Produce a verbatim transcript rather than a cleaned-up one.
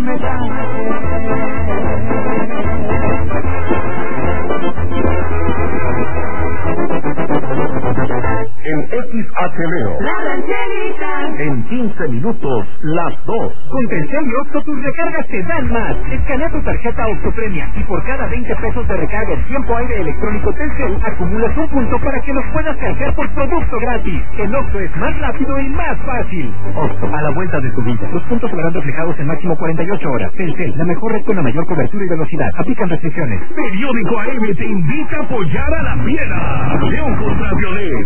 me En X H L O. La rancherita. En quince minutos, las dos. Con Telcel y Oxxo tus recargas te dan más. Escanea tu tarjeta Oxxo Premia y por cada veinte pesos de recarga en tiempo aire electrónico Telcel acumulas un punto para que los puedas canjear por producto gratis. El Oxxo es más rápido y más fácil. Oxxo, a la vuelta de tu vida. Los puntos se verán reflejados en máximo cuarenta y ocho horas. Telcel, la mejor red con la mayor cobertura y velocidad. Aplican restricciones. Periódico A M te invita a apoyar a la fiera. León contra Violet.